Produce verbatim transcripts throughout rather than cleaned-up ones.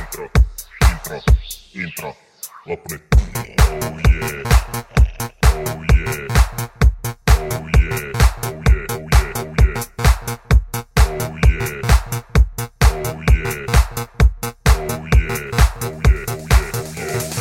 intro, intro, loppu nyt. Oh yeah, oh yeah, oh yeah, oh yeah, oh yeah, oh yeah, oh yeah, oh yeah, oh yeah, oh yeah, oh yeah, oh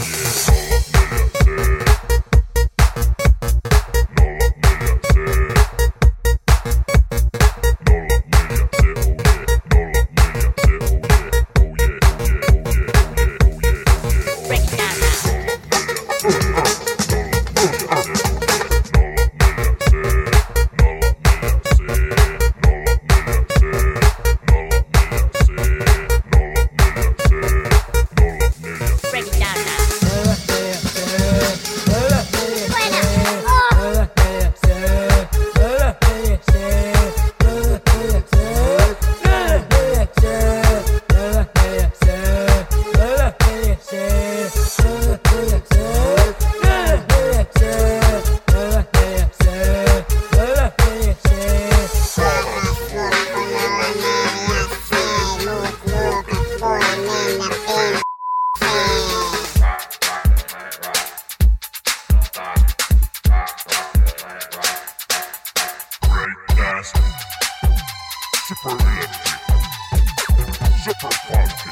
super electric, super funky,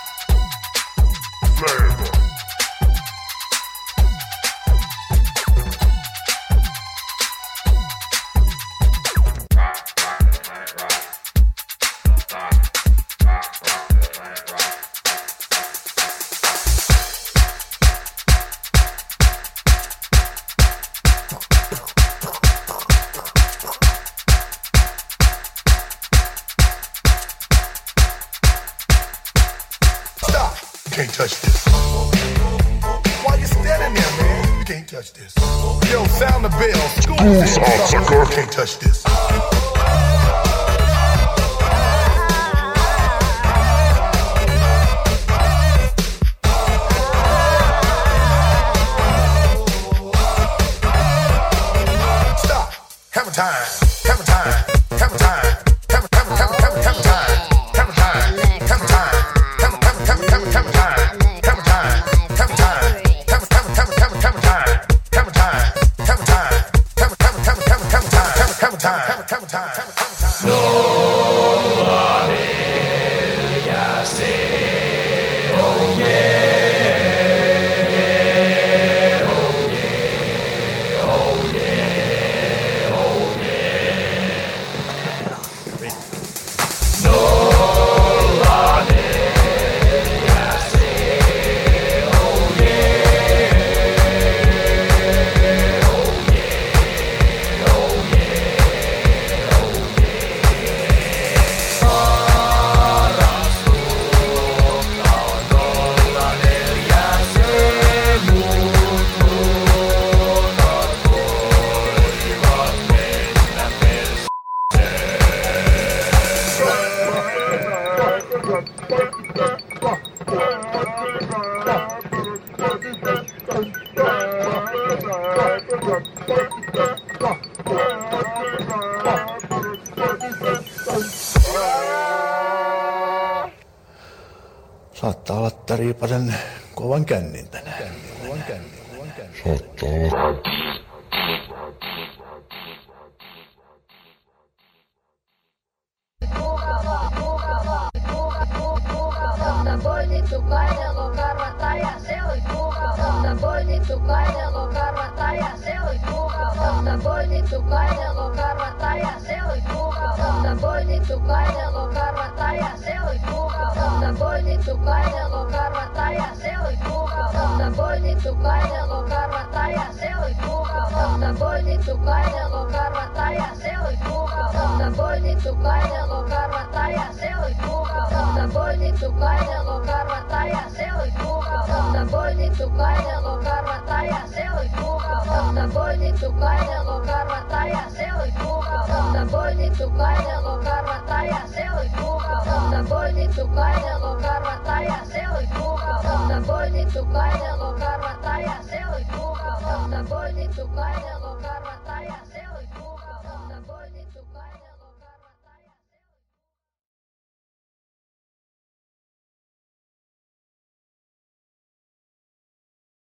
flavor. Can't touch this. Why you standing there, man? You can't touch this. Yo, sound the bell. School's off, sucker. Can't touch this. Stop. Have a time. Have a time. Have a time. Have a have a have a have a have a time. Have a time. Have a time. Have a have a have a have a have a time. Have a time. Have a time. Have a have a have a have a have a time. Have a time. Have a time. Have a have a have a have a have a time. Have a have a time. Have a have a time. Have a have a time. Saattaa olla Riipasen kovan kännin tänään. Kovan kännin. Saattaa olla. Voitettu kainelo karvata ja se oli kuukautta. Voitettu kainelo karvata ja se oli kuukautta. Voitettu kainelo karvata ja se oli kuukautta. Voitettu kainelo karvata ja se oli kuukautta. Voitettu kainelo karvata ja se oli kuukautta. Voitettu kainelo karvata ja se oli kuukautta. Voitettu kainelo karvata ja se oli kuukautta. Voitettu kainelo karvata ja se oli kuukautta. Voitettu kainelo karvata ja se oli kuukautta. Voitettu kainelo karvata ja se oli kuukautta. Voitettu kainelo karvata ja se oli kuukautta. Voitettu kainelo karvata ja se oli kuukautta. Voitettu kainelo karvata ja se oli kuukautta. Voitettu kainelo karvata ja se oli kuukautta. Voitettu kainelo karvata